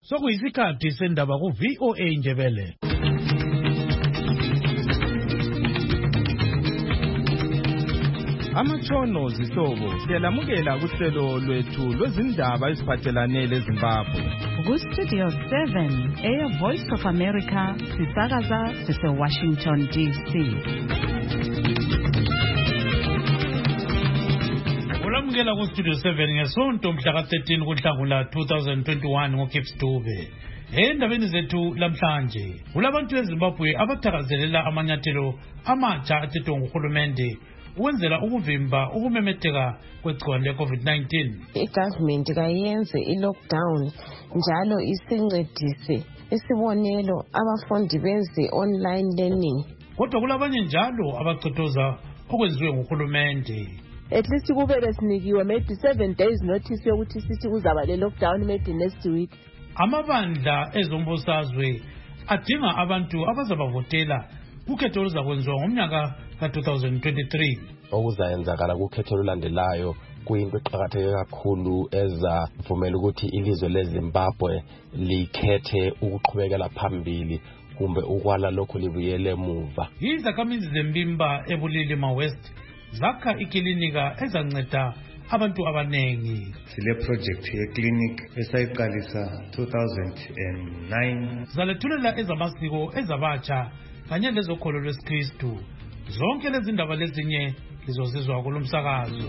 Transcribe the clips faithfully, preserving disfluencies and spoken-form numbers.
Sokuyisikhathi sendaba ku V O A Ndebele. Amatshono zihlobo siyalamukela kuhlelo lwethu lwezindaba eziphathelane leZimbabwe. Ku Studio seven, Air Voice of America, sisakaza sise Washington D C. Ulamukela ku Studio seven ngesonto mhla ka thirteen kuNhlangula two thousand twenty-one ngoKips Dube. Endabeni zethu lamhlanje, kulabantu eZimbabwe abathakazelela amanyathelo amatsha athethwe nguhulumende ukwenzela ukuvimba ukumemetheka kwegciwane le-COVID nineteen. I-government kayenze i-lockdown njalo isincedise isibonelo abafundi benze online learning. Kodwa kulabanye njalo abachothoza okwenziwe nguhulumende. At least kubele sinikiwe maybe seven days notice yokuthi sithi kuzaba le-lockdown maybe next week. Amabandla ezombusazwe adinga abantu abazabavotela kukhetho oluzakwenziwa ngomnyaka ka two thousand twenty-three. Okuzayenzakala kukhetho olulandelayo kuyinto eqakatheke kakhulu ezavumela ukuthi ilizwe leZimbabwe likhethe ukuqhubekela phambili kumbe ukwala lokho libuyele emuva. Izakhamizi zembimba eBulilima West zakha ikilinika ezanceda abantu abanengi. Sile project ye clinic esayiqalisa two thousand nine. Zalethulela ezamasiko ezabatsha kanye lezokholo lwesikristu. Zonke lezi ndaba lezinye lizozizwa kulomsakazo.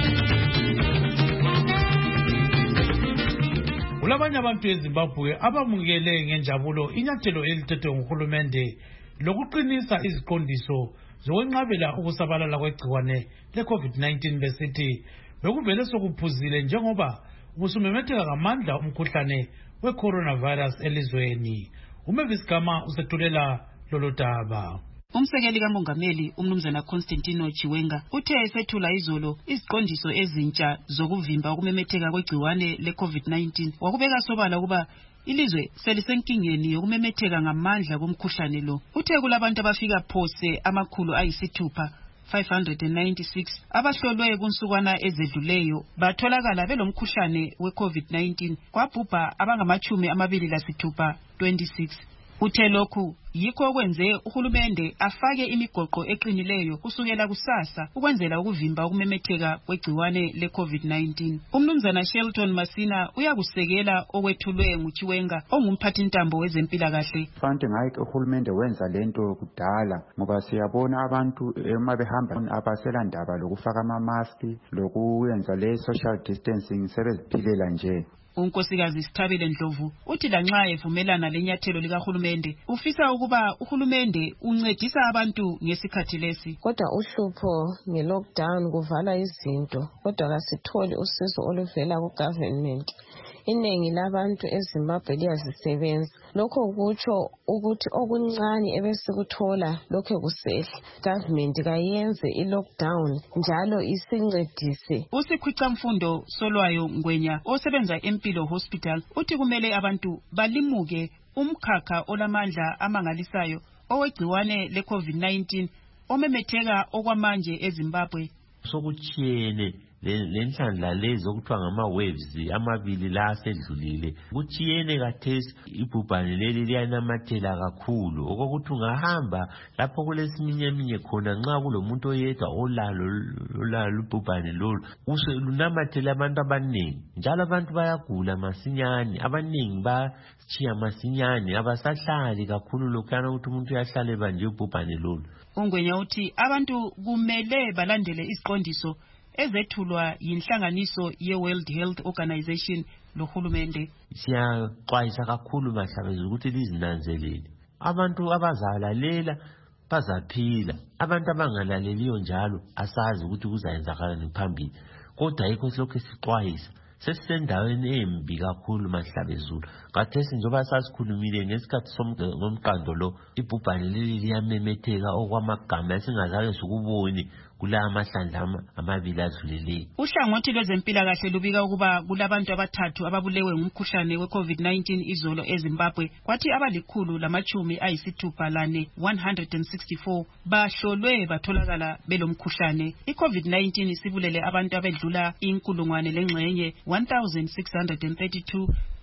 Kulabanye abantu eZimbabwe abamukele ngenjabulo inyathelo elithethwe nguhulumende lokuqinisa iziqondiso zokwenqabela ukusabalala kwegciwane le-COVID nineteen besithi bekuvele sokuphuzile njengoba kusumemetheka ngamandla umkhuhlane we-coronavirus elizweni. uMavis Gama usethulela lolo daba. Umsekeli kaMongameli umnumzana Constantino Chiwenga uthe esethula izolo iziqondiso ezintsha zokuvimba ukumemetheka kwegciwane le-COVID nineteen. Wakubeka sobala ukuba ilizwe selisenkingeni yokumemetheka ngamandla komkhuhlane lo. Uthe kulabantu abafika phose amakhulu ayisithupha five hundred ninety-six abahlolwe kunsukwana ezedluleyo batholakala belomkhuhlane we-COVID nineteen. Kwabhubha abangamachumi amabili lasithupha twenty-six. Uthe lokhu yikho okwenze uhulumende afake imigoqo eqinileyo kusukela kusasa ukwenzela ukuvimba ukumemetheka kwegciwane le-COVID nineteen. Umnumzana Shelton Masina uyakusekela okwethulwe nguChiwenga ongumphathintambo wezempilakahle. Fanti ngayike uhulumende wenza lento kudala ngoba siyabona abantu ema behamba abasela ndaba lokufaka ama-maski lokuyenza le social distancing sebeziphilela nje. Unkosikazi Sithabile Ndlovu uthi lanxa evumelana lenyathelo likahulumende ufisa ukuba uhulumende uncedisa abantu ngesikhathi lesi. Kodwa uhlupho nge-lockdown kuvala izinto kodwa kasitholi usizo oluvela ku-government. Iningi labantu eZimbabwe liyazisebenza. Lokho kutsho ukuthi okuncane ebesikuthola lokho kusehla. Government kayenze i-lockdown njalo isincedise. Usikhwicamfundo Solwayo Ngwenya osebenza eMpilo Hospital uthi kumele abantu balimuke umkhakha olamandla amangalisayo owegciwane le-COVID nineteen omemetheka okwamanje eZimbabwe. Sokuchiyene lenhlanhla lezi okuthiwa ngama-waves amabili la asedlulile kuchiyene kathesi ibhubhane leli liyanamathela kakhulu okokuthi ungahamba lapho kulesiminyeminya khona nxa kulomuntu oyedwa olalo olalo ibhubhane lolu uselunamathela abantu abaningi njalo abantu bayagula masinyane abaningi bachiya masinyane abasahlali kakhulu lokhana ukuthi umuntu uyahlale banje ibhubhane lolu. Ungwenya uthi abantu kumele balandele isiqondiso ezethulwa yinhlanganiso ye-World Health Organization lohulumende. Siyaxwayisa kakhulu bahlabezi ukuthi lizinanzelele. Abantu abazalalela bazaphila. Abantu abangalaleliyo njalo asazi ukuthi kuzayenzakalani phambili. Kodwa yikho lokho sixwayisa. Sesisendaweni embi kakhulu mahlabezulu. Kathesi njengoba sasikhulumile ngesikhathi somqando lo ibhubhane leli liyamemetheka okwamagama esingazake sikubone kula amahlandla amabili adluleleyo. Uhlangothi lwezempilakahle lubika ukuba kulabantu abathathu ababulewe ngumkhuhlane we-COVID nineteen izolo eZimbabwe kwathi abalikhulu lamachumi ayisithupha lane one hundred sixty-four bahlolwe batholakala belomkhuhlane. I-COVID nineteen isibulele abantu abedlula inkulungwane lengxenye one thousand six hundred thirty-two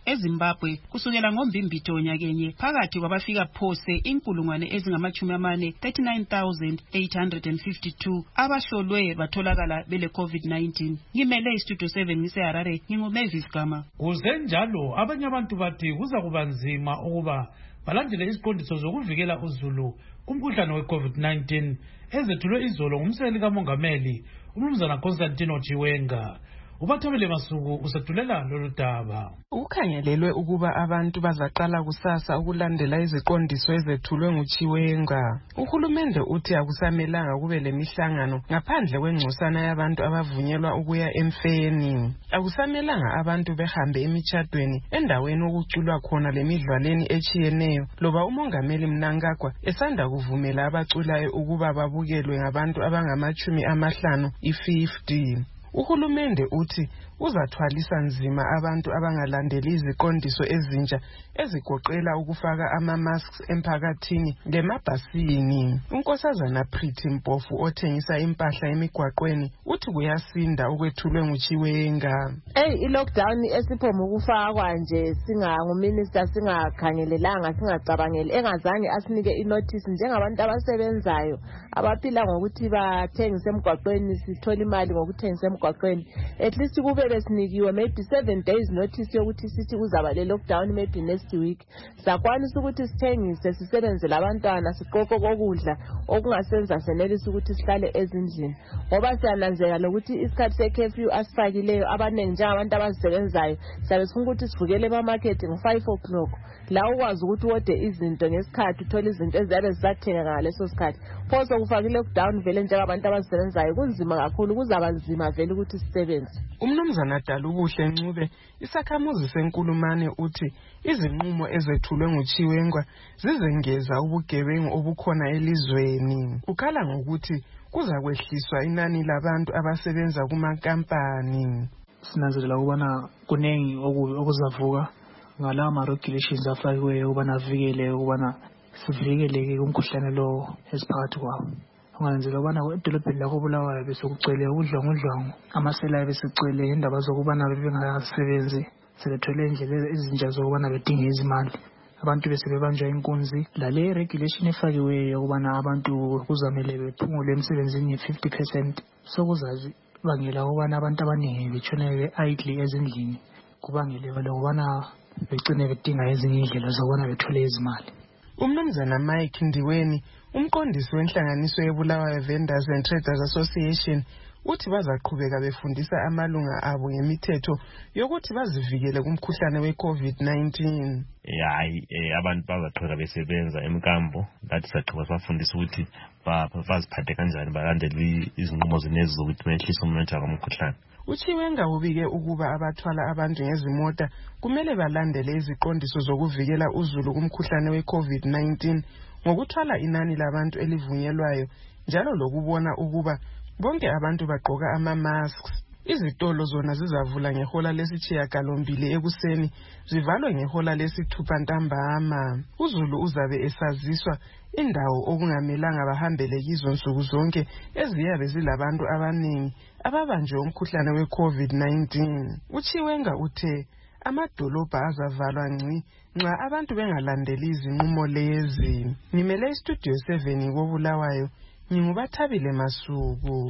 eZimbabwe kusukela ngombimbitho nyakenye phakathi kwabafika phose inkulungwane ezingamachumi amane thirty-nine thousand eight hundred fifty-two abahlolwe batholakala bele COVID nineteen. Ngimele istudio seven ngiseHarare nginguMavis Gama. Kusenjalo abanye abantu bathi kuza kuba nzima ukuba balandele iziqondiso zokuvikela uzulu kumkhuhlane we-COVID nineteen ezethulwe izolo ngumsekeli kamongameli umnumzana Constantino Chiwenga. Ubathabele Masuku usethulela lolu daba. Ukhangelelwe ukuba abantu bazaqala kusasa ukulandela iziqondiso ezethulwe nguChiwenga. Uhulumende uthi akusamelanga kube lemihlangano ngaphandle kwengcosana yabantu abavunyelwa ukuya emfeni. Akusamelanga abantu behambe emitshadweni endaweni okuculwa khona lemidlalweni echiyeneyo loba umongameli Mnangagwa esanda kuvumela abaculayo ukuba babukelwe ngabantu abangamachumi amahlanu i-fifty. Uhulumende uthi uzathwalisa nzima abantu abangalandeli iziqondiso ezintsha ezigoqela ukufaka ama-masks emphakathini lemabhasini. Unkosazana Pretty Mpofu othengisa impahla emigwaqweni uthi kuyasinda ukwethulwe nguChiwenga. Hey, i-lockdown esiphoma ukufakwa nje singanguminister singakhangelelanga singacabangeli engazange asinike inotice njengabantu abasebenzayo abaphila ngokuthi bathengise emgwaqweni sithola imali ngokuthengisa emgwaqweni. At least kube besinikiwe maybe seven days notice yokuthi sithi kuzaba le lockdown maybe next week. Sakwanisa ukuthi sithengise sisebenze labantwana siqoqo kokudla okungasenza senelisa ukuthi sihlale ezindlini. Ngoba siyananzela lokuthi isikhathi se-curfew asifakileyo abaningi njengabantu abazisebenzayo siyabe sifuna ukuthi sivukele ema-market ngo-five o'clock. La ukwazi ukuthi wode izinto ngesikhathi uthole izinto eziyabe zisathengeka ngaleso sikhathi. Pho sokufakile lockdown vele njengabantu abazisebenzayo kunzima kakhulu kuzaba nzima vele ukuthi sisebenze. Umnumzana Dalubuhle Ncube isakhamuzi senkulumane uthi izinqumo ezethulwe nguChiwenga zizengeza ubugebengu obukhona elizweni. Ukhala ngokuthi kuza kwehliswa inani labantu abasebenza kumankampani. Sinanzelela ukubana kunengi okuzavuka ngala ma-regulations afakiweyo ukubana avikele ukubana sivikeleke kumkhuhlane lo esiphakathi kwawo. Unganzela ukubana edolobheni lakho Bulawayo besekucwele udlwangudlwangu amasela besecwele indaba zokubana bebengasebenzi sebethole indlela ezintsha zokubana bedinge izimali. Abantu besebebanjwa inkunzi lale regulation efakiweyo ukubana abantu kuzamele bephungule emsebenzini nge-fifty percent sokuzazi bangela ukubana abantu abaningi betshone be-idle ezindlini kubangele ukubana begcine bedinga ezinye indlela zokubana bethole izimali. Umnumzana Mike Ndiweni umqondisi wenhlanganiso yeBulawayo Vendors and Traders Association uthi bazaqhubeka befundisa amalunga abo ngemithetho yokuthi bazivikele kumkhuhlane we-COVID nineteen. Hayi abantu bazaqhubeka besebenza emkambo lathi saqhubeka bafundisa ukuthi baziphathe kanjani balandele izinqumo zenezi zokuthi behlise umnotho womkhuhlane. uChiwenga ubike ukuba abathwala abantu ngezimota kumele balandele iziqondiso zokuvikela uzulu kumkhuhlane we-COVID nineteen ngokuthwala inani labantu elivunyelwayo njalo lokubona ukuba bonke abantu bagqoka ama-masks. Izitolo zona zizavula ngehola lesitshiyagalombili ekuseni zivalwe ngehola lesithupha ntambama. Uzulu uzabe esaziswa indawo okungamelanga bahambele kizo nsuku zonke eziyabe zilabantu abaningi ababanjwe umkhuhlane we-COVID nineteen. uChiwenga uthe amadolobha azavalwa ngci nxa abantu bengalandeli izinqumo lezi. Ngimele istudio seven koBulawayo ngingubathabile Masuku.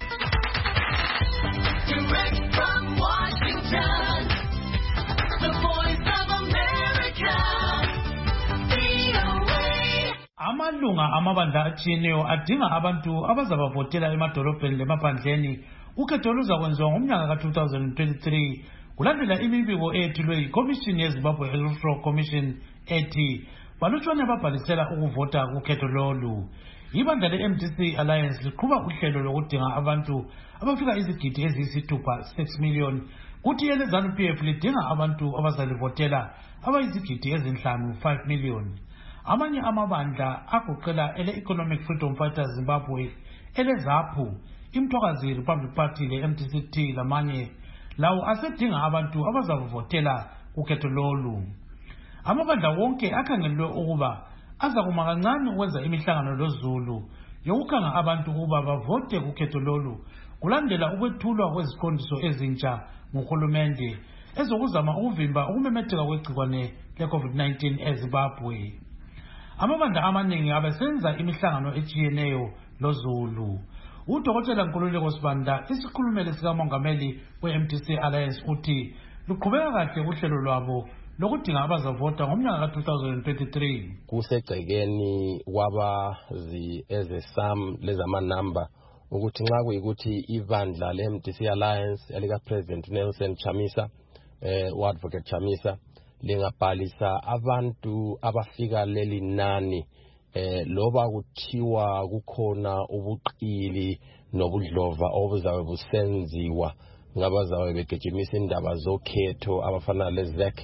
Direct from Washington, the voice of America, V O A. Amalunga amabandla atshiyeneyo adinga abantu abazabavotela emadolobheni lemaphandleni ukhetho oluzakwenziwa ngomnyaka ka two thousand twenty-three kulandela imibiko eyethulwe yiCommission yeZimbabwe Electoral Commission ethi balutshwane babhalisela ukuvota kukhetho lolu. Ibandla le-M D C Alliance liqhuba uhlelo lokudinga abantu abafika izigidi eziyisithupha six million kuthi eleZANU P F lidinga abantu abazalivotela abayizigidi ezinhlanu five million. Amanye amabandla agoqela ele-Economic Freedom Fighters Zimbabwe, eleZAPU, iMthwakazi Republic Party le-M D C T lamanye lawo asedinga abantu abazavotela kukhetho lolu. Amabandla wonke akhangelwe ukuba aza kuma kancane ukwenza imihlangano loZulu yokukhanga abantu ukuba bavote kukhetho lolu kulandela ukwethulwa kweziqondiso ezintsha nguhulumende ezokuzama ukuvimba ukumemetheka kwegcikwane le-COVID nineteen eZimbabwe. Amabandla amaningi abesenza imihlangano etshiyeneyo loZulu. Udokotela Nkululeko Sibanda, isikhulumeli sikamongameli we-M D C Alliance, uthi luqhubeka kahle uhlelo lwabo lokudinga abazavota ngomnyaka ka two thousand twenty-three. Kusegcekeni kwabazi ezesam lezamanamba ukuthi nxa kuyikuthi ibandla le-M D C Alliance elika President Nelson Chamisa eh uadvocate Chamisa lingabhalisa abantu abafika leli nani eh loba kuthiwa kukhona ubuqili nobudlova obuzabe busenziwa ngabazabe begejimisa indaba zokhetho abafana lezek.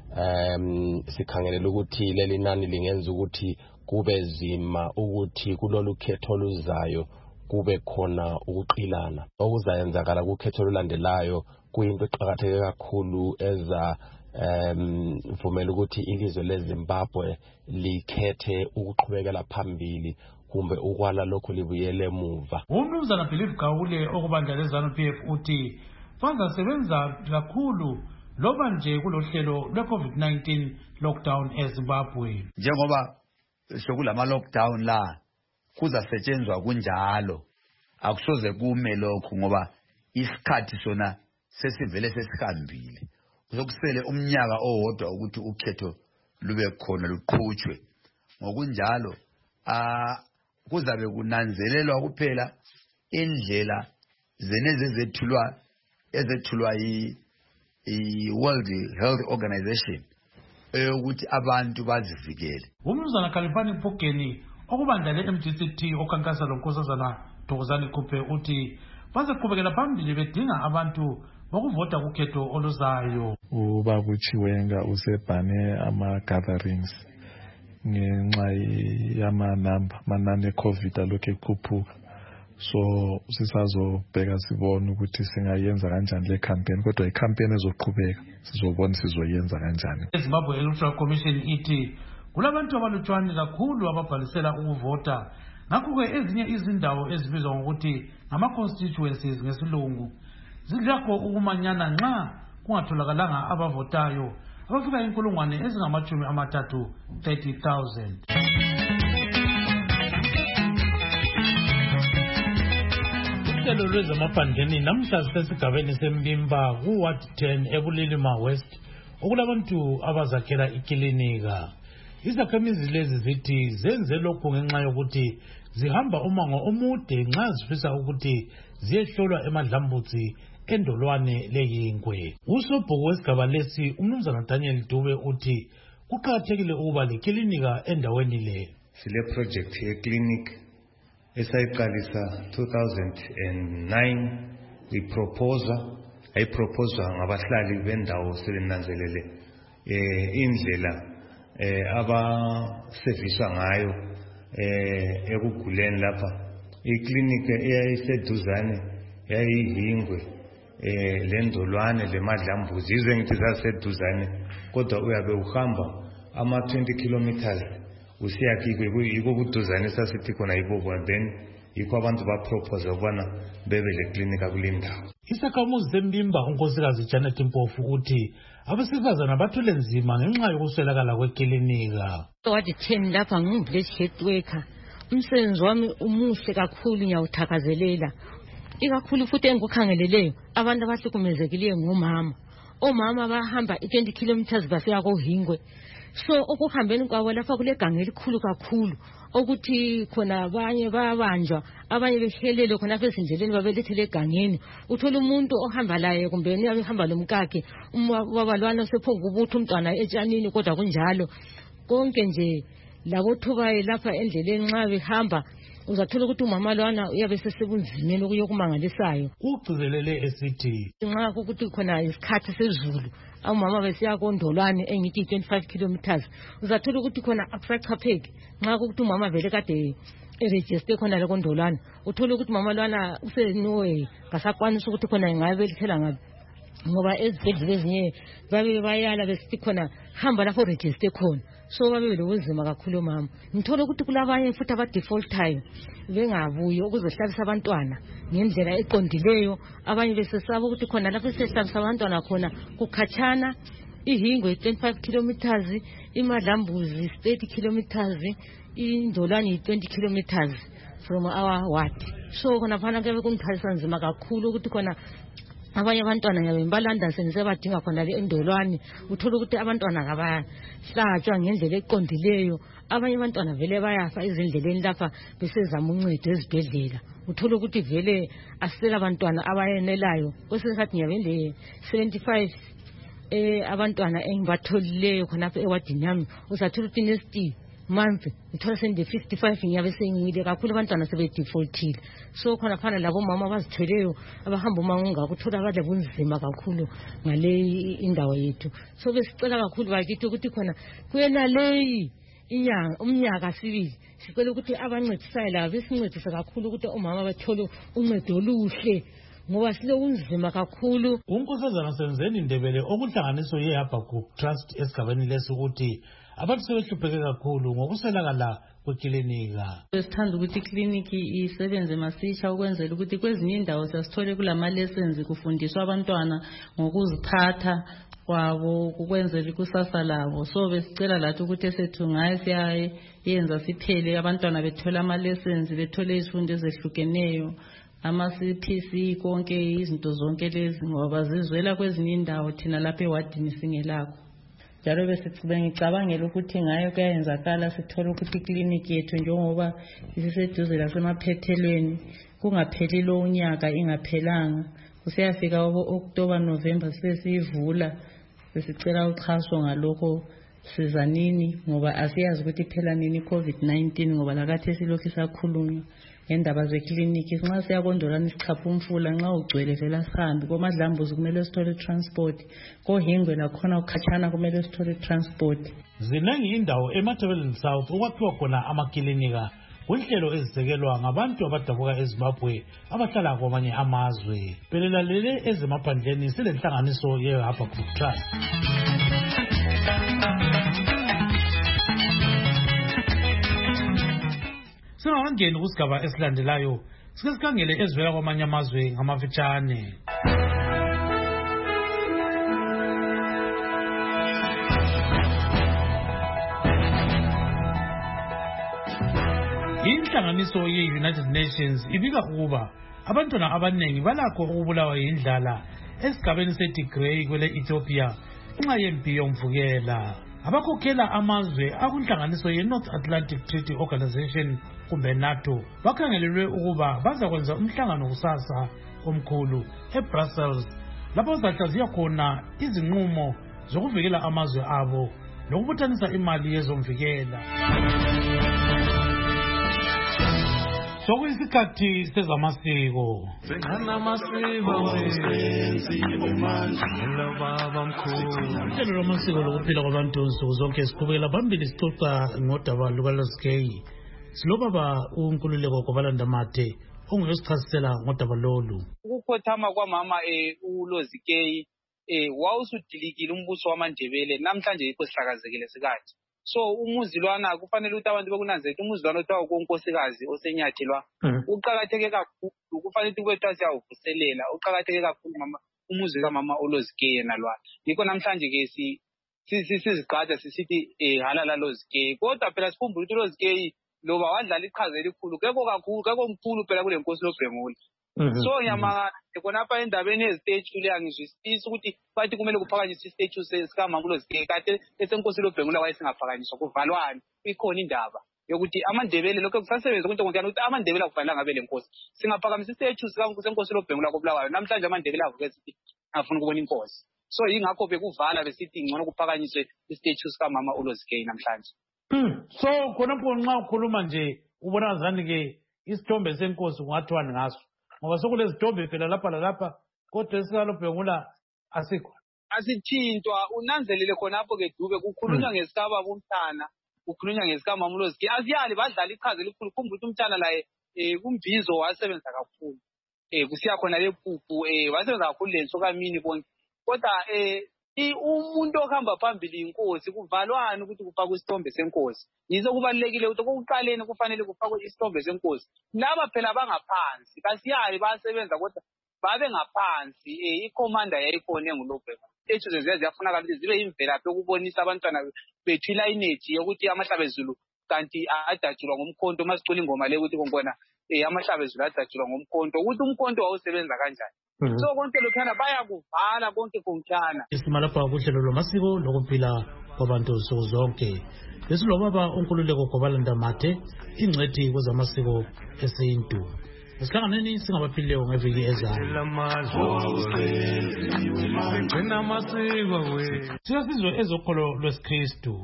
Um sikhangelela ukuthi leli nani lingenza ukuthi kube zima ukuthi kulolu khetho luzayo kube khona ukuqilana okuzayenzakala kukhetho lulandelayo kuyinto eqhakatheke kakhulu eza um mvumela ukuthi ilizwe leZimbabwe likhethe ukuqhubekela phambili kumbe ukwala lokho libuyele emuva. Umnumzana Believe Gawule okubandla leZANU P F uthi bazasebenza kakhulu loba nje kulohlelo lwe-COVID nineteen lockdown eZimbabwe. Njengoba sokulama lockdown la kuzasetshenzwa kunjalo akusoze kume lokho ngoba isikhathi sona sesivele sesihambile. Kuzokusele umnyaka owodwa ukuthi ukhetho lube khona luqhutshwe. Ngokunjalo a kuzabe kunanzelelwa kuphela indlela zeneze zethulwa ezethulwa yi i-World Health Organization ukuthi abantu bazivikele. Umnumzana Khalifani Phokeni okubandla le-M D C T okhankasa lonkosazana Thokozani Khuphe uthi bazoqhubekela phambili bedinga abantu bokuvota kukhetho oluzayo. Ubaba Chiwenga usebhane ama-gatherings ngenxa yamanamba manani e-COVID alokhu ekhuphuka. So sisazobheka sibone ukuthi singayenza kanjani le campaign kodwa i campaign ezoqhubeka sizobona sizoyenza kanjani. iZimbabwe Electoral Commission ithi kulabantu abalutshwane kakhulu ababhalisela ukuvota ngakho-ke ezinye izindawo ezibizwa ngokuthi ngama-constituencies ngesilungu zidlakho ukumanyana nxa kungatholakalanga abavotayo abafika inkulungwane ezingamachumi amathathu thirty thousand. Uhlelo lwezamaphandleni namhla sisesigabeni sembimba ku-Ward ten eBulilima West okulabantu abazakhela ikilinika. Izakhamizi lezi zithi zenze lokhu ngenxa yokuthi zihamba umango omude nxa zifisa ukuthi ziyehlolwa emadlambutsi endolwane leyinkwe. Usobhuku wesigaba lesi umnumzana Daniel Dube uthi kuqakathekile ukuba lekilinika endaweni le. Sile project ye-clinic esayiqalisa two thousand nine iproposa ayiproposwa ngabahlali bendawo sebenanzelele eh indlela eh abaserviswa ngayo eh ekuguleni lapha. Iclinic eyayiseduzane yayihingwe eh lendolwane lemadlambuzi ize ngithi zaseduzane kodwa uyabe uhamba ama twenty kilometers usiyakike yiko kuduzane sasithi khona yibobo then yikho abantu bapropose ukubana bebe le clinic akulindawo. Isakhamuzi sembimba unkosikazi Janet Mpofu uthi abesifazana bathule nzima ngenxa yokuswelakala kwekilinika. Wadi ten lapha ngingu-village health worker. Umsebenzi wami umuhle kakhulu ngiyawuthakazelela. Ikakhulu futhi engikukhangeleleyo abantu abahlukumezekileyo ngomama. Omama bahamba twenty kilometers bafika koHingwe. So ukuhambeni kwabo lapha kule ganga elikhulu kakhulu ukuthi khona abanye bayabanjwa abanye behelele khona phezindleleni babelethele egangeni. Uthola umuntu ohamba laye kumbe niyabe hamba lomkakhe ubabalwana sephonga ukuthi umntwana etshanini kodwa kunjalo konke nje labo thubaye lapha endleleni nxa behamba uzathola ukuthi umama lwana uyabe sesebunzimeni okuyokumangalisayo. Ugcizelele esithi nxa ukuthi khona isikhathi sezulu umama besiya kondolwane engithi twenty-five kilometers uzathola ukuthi khona akusachapheki nxa ukuthi umama vele kade eregister khona le kondolwane uthola ukuthi umama lwana useNorway kasakwanisa ukuthi khona ingabelethela ngabe ngoba ezibhedlela ezinye babe bayala besithi khona hamba lapho register khona. so babe lobuzima kakhulu omama. Ngithola ukuthi kulabanye futhi abadefaultayo bengabuyi ukuzohlalisa abantwana ngendlela eqondileyo, abanye besesaba ukuthi khona lapho sesihlalisa abantwana khona kukhatshana, iHingwe twenty-five kilometers, iMadlambuzi thirty kilometers, iNdolwane twenty kilometers from our ward. So khona phana kube kumthwalisa nzima kakhulu ukuthi khona abanye abantwana nyabe balanda senisebadinga khona le endolwane, uthola ukuthi abantwana kabahlatshwa ngendlela eqondileyo, abanye abantwana vele bayafa ezindleleni lapha besezama uncedo ezibhedlela, uthola ukuthi vele asela abantwana abayenelayo. Kwesikhathi nyabe le seventy-five eh abantwana engibatholileyo khonapha ewadini yami, uzathola ukuthi next month uthola sende fifty-five nyabe sengile kakhulu abantwana sebedefaultile. So khona phana labo mama abazithweleyo abahamba umango ukuthola abadle bunzima kakhulu ngale indawo yethu. So besicela kakhulu bakithi ukuthi khona kuyena leyi inyanga umnyaka sibili sicela ukuthi abancedisayo labo besincedise kakhulu ukuthi omama bathole uncedo oluhle ngoba sile unzima kakhulu. Unkosazana Senzeni Ndebele okuhlanganiso yeHabakkuk Trust esigabeni lesukuthi abantu sebehlupheke kakhulu ngokuswelakala kwekilinika. Besithanda ukuthi ikliniki isebenze masisha ukwenzela ukuthi kwezinye indawo sasithole kulama lessons kufundiswa abantwana ngokuziphatha kwabo ukwenzela ikusasa labo. So besicela lathi ukuthi esethu ngaye siyayenza siphele abantwana bethola ama lessons, bethole izifundo ezehlukeneyo, ama-C P C konke izinto zonke lezi ngoba zizwela kwezinye indawo thina lapha ewadini singelakho. Njalo besicabangela ukuthi ngayo kuyenzakala sithola ukuthi ikliniki yethu njengoba isiseduze lasemaphethelweni kungapheli lo unyaka ingaphelanga, kusiyafika October November sesivula. Besicela uxhaso ngalokho sizanini ngoba asiyazi ukuthi phela nini COVID nineteen ngoba lakathi silokhu sakhulunywa ngendaba zekliniki. Nxa siyakondolana isichapha umfula nxa ugcwele vela sihambi koMadlambuzi kumele sithole transport, koHingwe lakhona ukhatshana kumele sithole transport. Zinengi indawo eMatabeleland South okwakhiwa khona amakilinika kunhlelo ezisekelwa ngabantu abadabuka eZimbabwe abahlala kwamanye amazwe. Belelalele ezemaphandleni silenhlanganiso yeHabakkuk Trust. Singakangeni kusigaba esilandelayo sike sikhangele ezivela kwamanye amazwe ngamafitshane. Inhlanganiso ye-United Nations ibika ukuba abantwana abanengi balakho ukubulawa yindlala esigabeni seTigray kwele Ethiopia ngenxa yempi yomvukela. Abakhokhela amazwe akunhlanganiso ye-North Atlantic Treaty Organization kumbe NATO bakhangelelwe ukuba bazakwenza umhlangano kusasa omkhulu eBrussels lapho zahlaziya khona izinqumo zokuvikela amazwe abo lokubuthanisa imali yezomvikela. Sokuyisikhathi sezamasiko. Uhlelo lwamasiko lokuphila kwabantu nsuku zonke siqhubekela phambili sixoxa ngodaba lukaLozikeyi. Silobaba uNkululeko Gobalandamate onguyosichasisela ngodaba lolu. Ukukhothama kwamama eh uLozikeyi eh wawusudilikile umbuso wamaNdebele namhlanje yikho sihlakazekile sikathi. So umuzilwana kufanele ukuthi abantu bekunanzela umuzilwana othiwa kunkosikazi osenyathelwa uqhakatheke kakhulu, kufanele ukuthi kwethu siyawuvuselela uqhakatheke kakhulu mama umuzi kamama uLozikeyi yena lwa. Yikho namhlanje ke si sizigqada sisithi eh halala Lozikeyi, kodwa phela sikhumbula ukuthi uLozikeyi loba wadlala iqhaza elikhulu kekho kakhulu kekho omkhulu phela kule nkosi loBhengula. So nyamanga khonapha endabeni yestatue le angizwisisi ukuthi bathi kumele kuphakanyiswe istatue sesikama kuLozikeyi kade esenkosi loBhengula wayesingaphakanyiswa kuvalwane. Ikhona indaba yokuthi amaNdebele lokho kusasebenza ukuthi ngontana ukuthi amaNdebele akufanele ngabe lenkosi singaphakamisa istatue sesenkosi loBhengula koBulawayo. Namhlanje amaNdebele avuke sithi afuna ukubona inkosi. So yingakho bekuvala besithi ngcono kuphakanyiswe istatue sikamama uLozikeyi namhlanje. So khonapho nxa ukhuluma nje ubona ngani ke isithombe senkosi ungathwani ngaso ngoba sokulezithombe phela lapha lalapha kodwa esika loBhengula asikho. Asithintwa unanzelele khonapho ke Dube kukhulunywa ngesikaba bomntana kukhulunywa ngesikama uLozikeyi asiyali badlala iqhaza elikhulu. Khumbula ukuthi umntana laye eh uMbizo wasebenza kakhulu eh kusiya khona lephuphu eh wasebenza kakhulu lenso kamini bonke kodwa eh umuntu ohamba phambili inkosi kuvalwane ukuthi kufakwe isithombe senkosi. Yizo kubalulekile ukuthi kokuqaleni kufanele kufakwe isithombe senkosi. Laba phela bangaphansi kasiyayi basebenza kodwa babe ngaphansi ikhomanda yayikhona engulobheka. Ethu ziyafuna ukuthi zibe imvelaphi ukubonisa abantwana bethu ilineage yokuthi amahlabezulu kanti adatshulwa ngomkhonto masicula ingoma le ukuthi ngibona amahlabezulu adatshulwa ngomkhonto ukuthi umkhonto wawusebenza kanjani. So konke lokhana bayakuvala konke konkhana. Isimalapha kuhlelo lwamasiko lokuphila kwabantu nsuku zonke. Esilobaba uNkululeko Gobalanda Mathe ingcwethi kwezamasiko esintu. Esihlanganeni singabaphilileyo ngeviki ezayo. Siyasizwe ezokholo lwesikristu.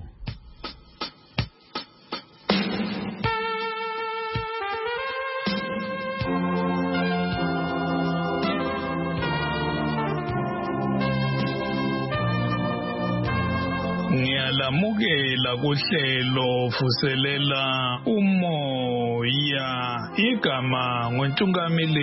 Ngiyalamukela kuhlelo vuselela umoya igama ngoNtungamili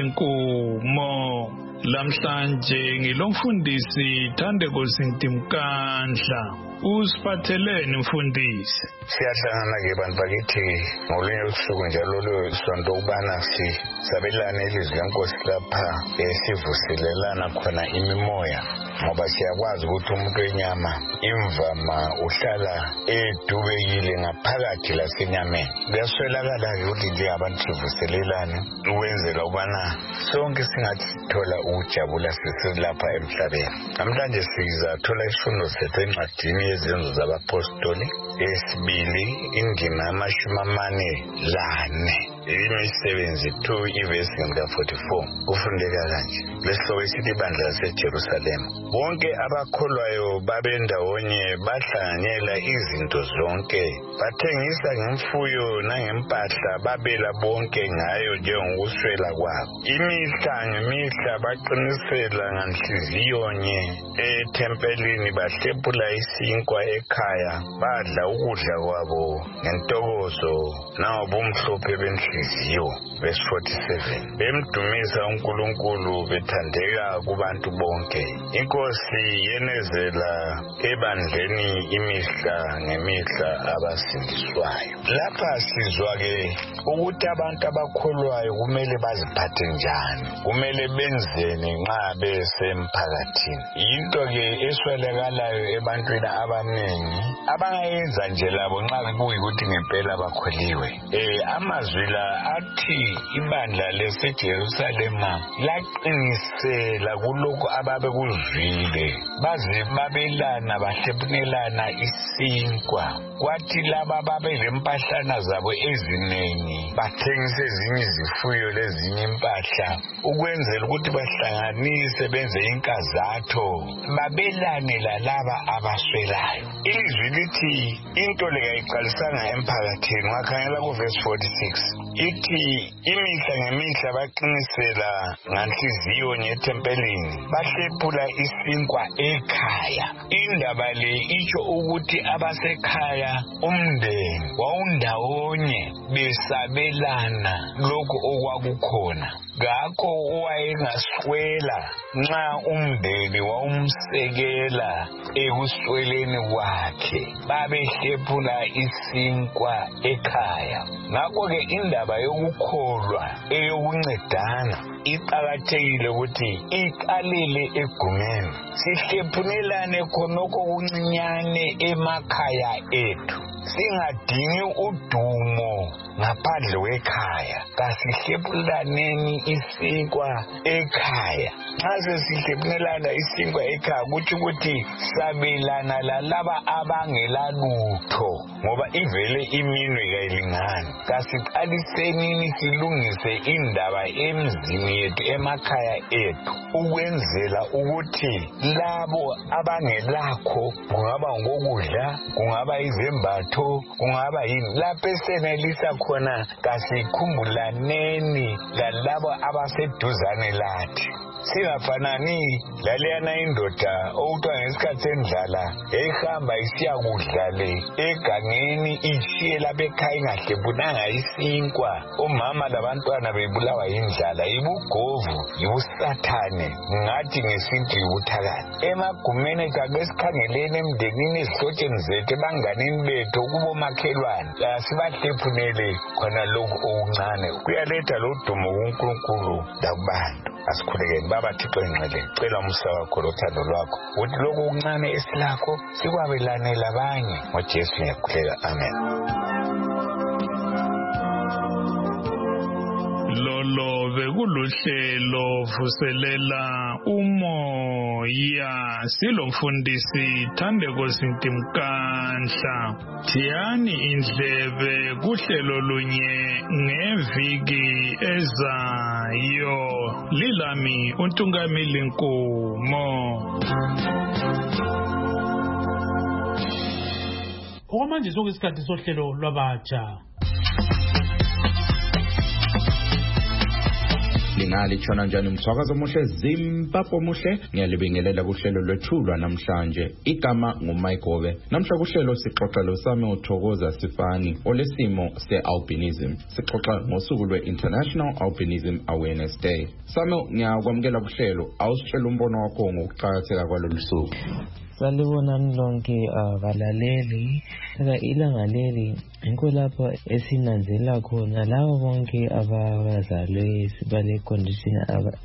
Nkomo. Lamhlanje ngilomfundisi Thandeko Sintimkandla. Usiphatheleni mfundisi? Siyahlangana ke bantu bakithi ngolunye usuku njalo lwesonto ukubana sabelane ilizwi lenkosi lapha esivuselelana khona imimoya, ngoba siyakwazi ukuthi umuntu wenyama imvama uhlala edubekile ngaphakathi lasenyameni. Kuyaswelakala-ke ukuthi njengabantu sivuselelane ukwenzela ukubana sonke singathi sithola ukujabula siselapha emhlabeni. Namhlanje sizathola isifundo sethu encwadini yezenzo zabapostoli esibili indima amashumi amane lane imisebenzi two ivesi ngemka forty-four kufundeka kanje. Lesihloko esithi ibandla laseJerusalema. Bonke abakholwayo babendawonye bahlanganyela izinto zonke, bathengisa ngemfuyo nangempahla, babela bonke ngayo njengokuswela kwabo. Imihla ngemihla baqinisela nganhliziyonye ethempelini, bahlephula isinkwa ekhaya, badla ukudla kwabo ngentokozo nangobumhlophe benhliziyo. Verse forty-seven. Bemdumisa uNkulunkulu bethandeka kubantu bonke. Inkosi yenezela ebandleni imihla ngemihla abasindiswayo. Lapha sizwa ke ukuthi abantu abakholwayo kumele baziphathe njani, kumele benzeni nxa besemphakathini. Into ke eswelakalayo ebantwini abaningi abangayenza nje labo nxa kuyikuthi ngempela bakholiwe. Eh amazwi la athi ibandla leseJerusalema laqinisela kuloko ababe kuzwile, baze babelana bahlephunelana isinkwa. Kwathi laba babe lempahlana zabo ezinengi bathengise ezinye izifuyo lezinye impahla ukwenzela ukuthi bahlanganise benze inkazatho babelane lalaba abaswelayo. Ilizwi lithi into le kayiqalisanga emphakathini. Wakhangela ku verse forty-six ithi imihla ngemihla baqinisela nganhliziyo nyethempelini, bahlephula isinkwa ekhaya. Indaba le itsho ukuthi abasekhaya umndeni wawundawonye besabelana lokho okwakukhona. Ngakho owayengaswela nxa umndeni wawumsekela ekusweleni kwakhe, babehlephula isinkwa ekhaya. Ngakho ke indaba yokukholwa eyokuncedana iqakathekile ukuthi iqalele egumeni, sihlephunelane khonokho kuncinyane emakhaya ethu. Singadingi udumo ngaphandle kwekhaya, kasihlephulaneni isinkwa ekhaya. Nxa sesihlephunelana isinkwa ekhaya kuthi ukuthi sabelana lalaba abangela lutho, ngoba ivele iminwe kayilingani. Kasiqalisenini silungise indaba emzini yethu emakhaya ethu ukwenzela ukuthi labo abangelakho, kungaba ngokudla, kungaba izembatho, kungaba yini, lapho esenelisa khona kasikhumbulane lalabo abaseduzane lathi. singafanani laleyana indoda okuthiwa ngesikhathi sendlala eyihamba isiya kudla le egangeni ishiye lapha ekhaya ingahlebunanga isinkwa. Omama labantwana bebulawa yindlala, yibugovu, yibusathane, ngathi ngesintu yibuthakathi. Emagumeni kake sikhangeleni emndenini, ezihlotsheni zethu, ebanganini bethu, kubomakhelwane, asibahlephunele khona lokhu okuncane. Kuyaletha lo dumo kuNkulunkulu lakubantu. Asikhulekeni baba Thixo engcwele, cela umusa wakho lothando lwakho ukuthi lokhu okuncane esilakho sikwabelane labanye. NgoJesu ngiyakhuleka, amen. Lolo bekuluhlelo vuselela umoya, silomfundisi Thandeko Sintimkanhla. Thiyani indlebe kuhlelo lunye ngeviki ezayo. Lilami uNtungamili Nkomo. Okwamanje sokuyisikhathi sohlelo lwabatsha. Lingali tshona njani umsakazo omuhle Zimbabwe muhle, ngiyalibingelela kuhlelo lwethulwa namhlanje. Igama nguMayigobe. Namhla kuhlelo sixoxa losame uThokoza Sifani olesimo se-albinism. Sixoxa ngosuku lwe-International Albinism Awareness Day. Same ngiyakwamukela kuhlelo, awusitshela umbono wakho ngokuqhakatheka kwalolu suku. Salibonani lonke abalaleli. Ilanga leli yikho lapho esinanzela khona labo bonke abazalwe sibale condition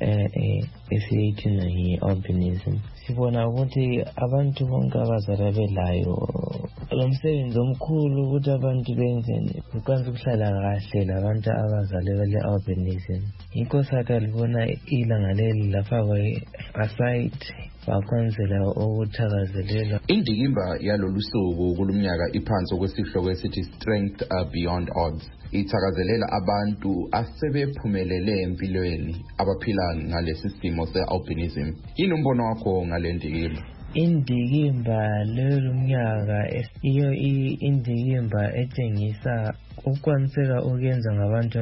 esiyithi yi-albinism. Sibona ukuthi abantu bonke abazalwa belayo lo msebenzi omkhulu ukuthi abantu benzeni ukwazi ukuhlala kahle labantu abazalwe bale-albinism. Yikho sakalibona ilanga leli lafakwa aside bakwanzela ukuthakazelela. Indikimba yalolu suku kulumnyaka iphansi okwesihloko esithi Strength Beyond Odds. Ithakazelela abantu asebephumelele empilweni abaphila ngalesi simo se-albinism. Yini umbono wakho ngale ndikimba? Indikimba lelo mnyaka iyo indikimba etshengisa ukwaniseka ukuyenza ngabantu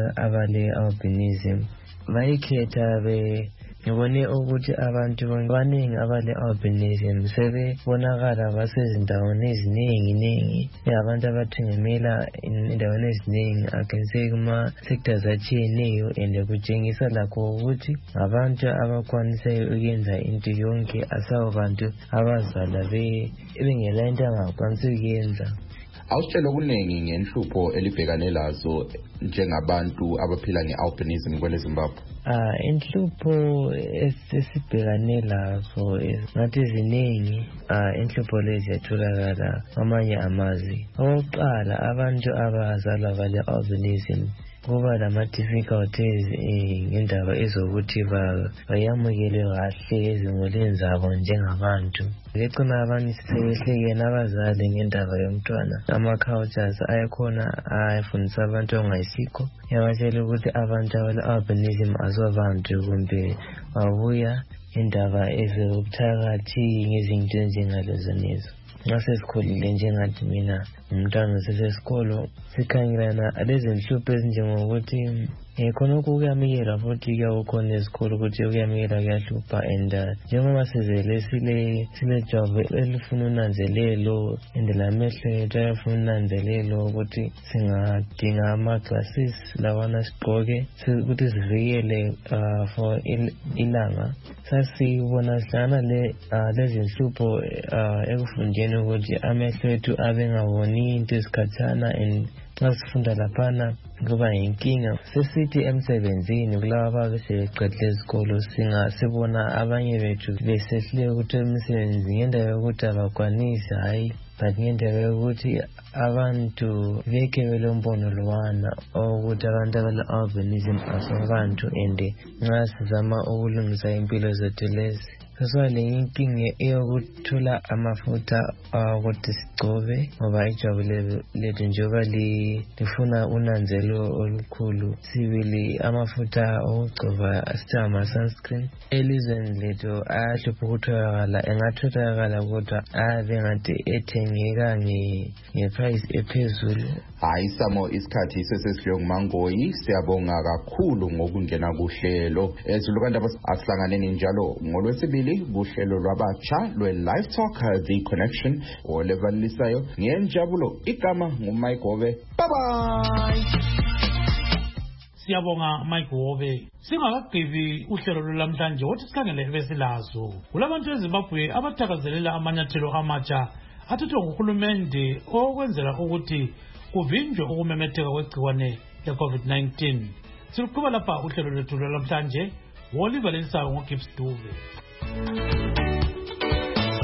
abale-albinism. Bayikhetha be ngibone ukuthi abantu abaningi abale-albinism sebebonakala basezindaweni eziningi ningi, abantu abathengemela endaweni eziningi, I can say kuma-sectors atshiyeneyo, and kutshengisa lakho ukuthi abantu abakwanisayo ukuyenza into yonke, asawo bantu abazalwa bengela into angakwanisi ukuyenza. Awusitshela okuningi ngenhlupho elibhekane lazo njengabantu abaphila nge-albinism kwele Zimbabwe. Ah, inhlupho esibhekane lazo ngathi ziningi. Ah, inhlupho lezi yatholakala amanye amazwi. Okokuqala, abantu abazalwa bale-albinism kuba lama-difficulties ngendaba ezokuthi bayamukele kahle ezimulini zabo njengabantu. Ngecona abanye sebehlekene abazali ngendaba yomntwana. Ama-cultures ayakhona ayafundisa abantu ongayisikho. Yabatshela ukuthi abantu abale-albinism asobantu kumbe babuya indaba ezobuthakathi ngezinto ezinjengalezo nezo. Nxa sesikhulile njengathi mina umntwana sesesikolo sikhangelana lezi nhlupho ezinjengokuthi khonokho kuyamikela futhi kuyakhona esikolo ukuthi kuyamikela kuyahlupha, and njengoba sizele sile silejwabu elifuna unanzelelo and lamehlo ethu ayafuna unanzelelo ukuthi singadinga ama-glasses lawana sigqoke ukuthi sivikele for ilanga. Sasibona sihlangana lezi nhlupho ekufundeni ukuthi amehlo ethu abengaboni into esikhathana, and nxa sifunda laphana kuba yinkinga. Sesithi emsebenzini kulaba abaseqedile izikolo singasibona abanye bethu besehluleka ukuthi emsebenzi ngendaba yokuthi abakwanisi, hayi but ngendaba yokuthi abantu beke belombono lwana ukuthi abantu abale-albinism asobantu, and nxa sizama ukulungisa impilo zethu lezi sesibale inkinga eyokuthola amafutha ukuthi sigcobe ngoba ijwabu lethu njengoba lifuna unanzelo olukhulu. Sibili amafutha okugcoba asithenga ama-sunscreen elizweni lethu ayahlupha ukutholakala, engatholakala kodwa ayabe ngathi ethengeka nge-price ephezulu. Hayi Samo, isikhathi sesesihlwe nguMangoyi, siyabonga kakhulu ngokungena kuhlelo. Ezulukanda asihlanganeni njalo ngolwesibili kuhlelo lwabatsha lwe-Live Talk The Connection olevalisayo ngenjabulo. Igama nguMike Hobe. Bye bye. Siyabonga Mike Hobe. Singakagqibi uhlelo lwamhlanje wothi sikhangele besilazo. Kulabantu eZimbabwe abathakazelela amanyathelo amatsha athathwa nguhulumende okwenzela ukuthi kuvinjwe ukumemetheka kwegciwane le-COVID nineteen. Siluqhuba lapha uhlelo lwethu lwamhlanje. Woliver Lensayo ngoGibbs Dube.